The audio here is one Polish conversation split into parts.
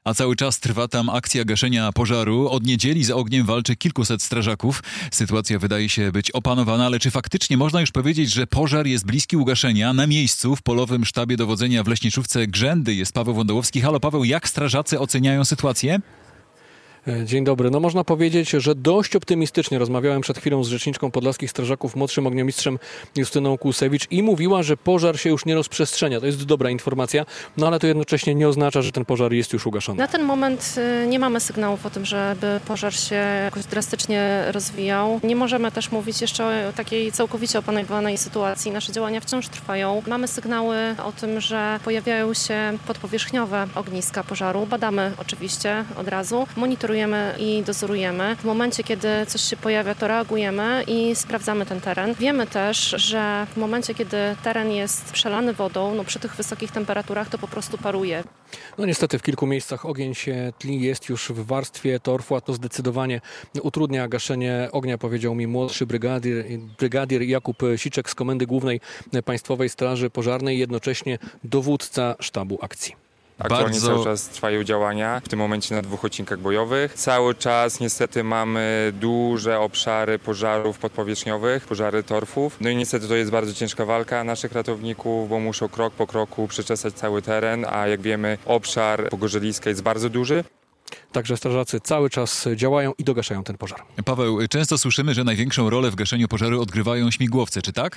A cały czas trwa tam akcja gaszenia pożaru. Od niedzieli z ogniem walczy kilkuset strażaków. Sytuacja wydaje się być opanowana, ale czy faktycznie można już powiedzieć, że pożar jest bliski ugaszenia? Na miejscu w Polowym Sztabie Dowodzenia w Leśniczówce Grzędy jest Paweł Wądołowski. Halo Paweł, jak strażacy oceniają sytuację? Dzień dobry. No można powiedzieć, że dość optymistycznie. Rozmawiałem przed chwilą z rzeczniczką podlaskich strażaków, młodszym ogniomistrzem Justyną Kłusewicz i mówiła, że pożar się już nie rozprzestrzenia. To jest dobra informacja, no ale to jednocześnie nie oznacza, że ten pożar jest już ugaszony. Na ten moment nie mamy sygnałów o tym, żeby pożar się jakoś drastycznie rozwijał. Nie możemy też mówić jeszcze o takiej całkowicie opanowanej sytuacji. Nasze działania wciąż trwają. Mamy sygnały o tym, że pojawiają się podpowierzchniowe ogniska pożaru. Badamy oczywiście od razu, monitorujemy i dozorujemy. W momencie, kiedy coś się pojawia, to reagujemy i sprawdzamy ten teren. Wiemy też, że w momencie, kiedy teren jest przelany wodą, no przy tych wysokich temperaturach to po prostu paruje. No niestety w kilku miejscach ogień się tli, jest już w warstwie torfu, a to zdecydowanie utrudnia gaszenie ognia, powiedział mi młodszy brygadier Jakub Siczek z Komendy Głównej Państwowej Straży Pożarnej, jednocześnie dowódca sztabu akcji. Aktualnie cały czas trwają działania, w tym momencie na 2 odcinkach bojowych. Cały czas niestety mamy duże obszary pożarów podpowierzchniowych, pożary torfów. No i niestety to jest bardzo ciężka walka naszych ratowników, bo muszą krok po kroku przeczesać cały teren, a jak wiemy obszar Pogorzeliska jest bardzo duży. Także strażacy cały czas działają i dogaszają ten pożar. Paweł, często słyszymy, że największą rolę w gaszeniu pożaru odgrywają śmigłowce, czy tak?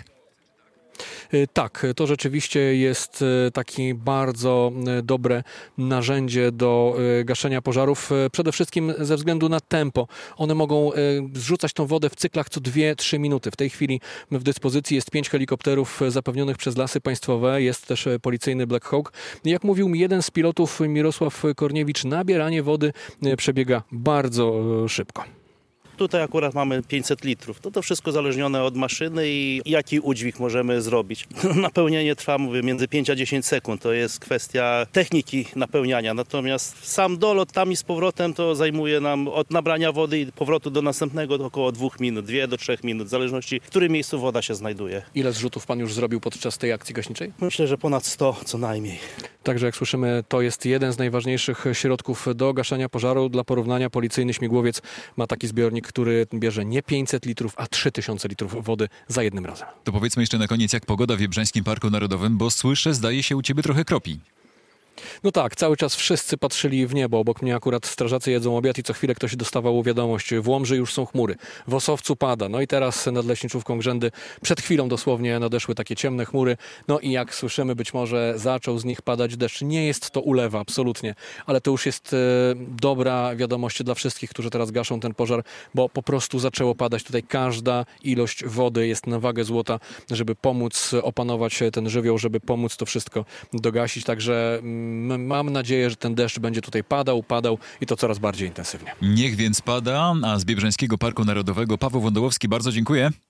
Tak, to rzeczywiście jest takie bardzo dobre narzędzie do gaszenia pożarów, przede wszystkim ze względu na tempo. One mogą zrzucać tą wodę w cyklach co 2-3 minuty. W tej chwili w dyspozycji jest 5 helikopterów zapewnionych przez Lasy Państwowe, jest też policyjny Black Hawk. Jak mówił mi jeden z pilotów, Mirosław Korniewicz, nabieranie wody przebiega bardzo szybko. Tutaj akurat mamy 500 litrów. To wszystko zależnione od maszyny i jaki udźwig możemy zrobić. Napełnienie trwa, mówię, między 5 a 10 sekund. To jest kwestia techniki napełniania. Natomiast sam dolot tam i z powrotem to zajmuje nam od nabrania wody i powrotu do następnego to około 2 minut, 2 do 3 minut, w zależności w którym miejscu woda się znajduje. Ile zrzutów pan już zrobił podczas tej akcji gaśniczej? Myślę, że ponad 100 co najmniej. Także jak słyszymy, to jest jeden z najważniejszych środków do gaszenia pożaru. Dla porównania policyjny śmigłowiec ma taki zbiornik, który bierze nie 500 litrów, a 3000 litrów wody za jednym razem. To powiedzmy jeszcze na koniec, jak pogoda w Biebrzańskim Parku Narodowym, bo słyszę, zdaje się u ciebie trochę kropi. No tak, cały czas wszyscy patrzyli w niebo. Obok mnie akurat strażacy jedzą obiad i co chwilę ktoś dostawał wiadomość. W Łomży już są chmury, w Osowcu pada. No i teraz nad Leśniczówką Grzędy przed chwilą dosłownie nadeszły takie ciemne chmury. No i jak słyszymy, być może zaczął z nich padać deszcz. Nie jest to ulewa, absolutnie. Ale to już jest dobra wiadomość dla wszystkich, którzy teraz gaszą ten pożar, bo po prostu zaczęło padać. Tutaj każda ilość wody jest na wagę złota, żeby pomóc opanować ten żywioł, żeby pomóc to wszystko dogasić. Także mam nadzieję, że ten deszcz będzie tutaj padał i to coraz bardziej intensywnie. Niech więc pada, a z Biebrzańskiego Parku Narodowego Paweł Wądołowski, bardzo dziękuję.